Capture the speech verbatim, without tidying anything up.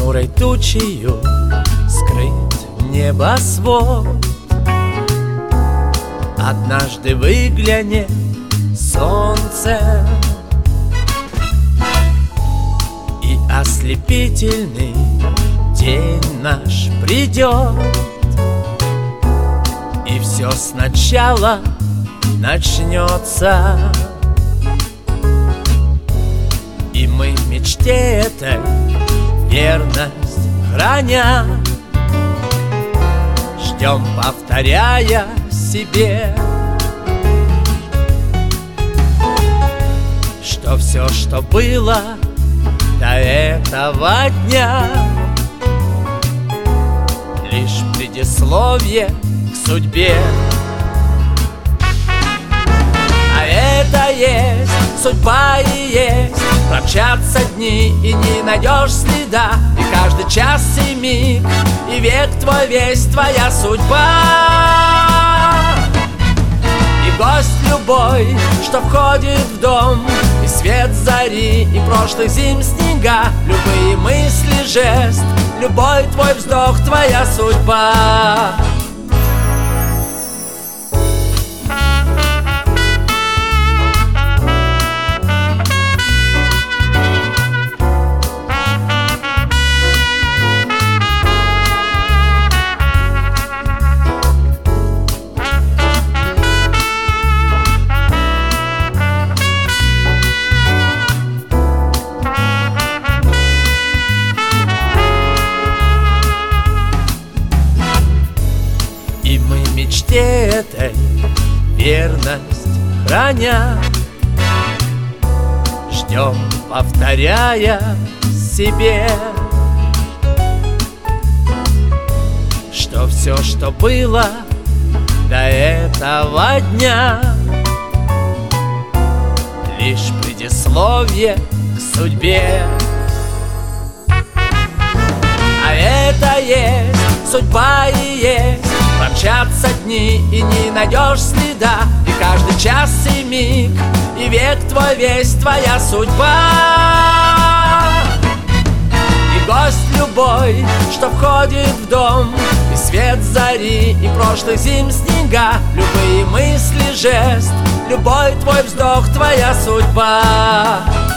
хмурой тучею скрыт небосвод. Однажды выглянет солнце, и ослепительный день наш придет, и все сначала начнется. И мы в мечте этой верность храня, ждем, повторяя себе, что все, что было до этого дня, лишь предисловие к судьбе. А это есть судьба и есть промчатся дни, и не найдешь следа, и каждый час и миг, и век твой весь твоя судьба. И гость любой, что входит в дом, и свет зари, и прошлых зим снега, любые мысли, жест, любой твой вздох, твоя судьба. Мечте этой верность храня, ждем, повторяя себе, что все, что было до этого дня, лишь предисловие к судьбе. А это есть судьба и есть промчатся дни, и не найдешь следа, и каждый час и миг, и век твой весь твоя судьба. И гость любой, что входит в дом, и свет зари, и прошлых зим снега, любые мысли, жест, любой твой вздох, твоя судьба.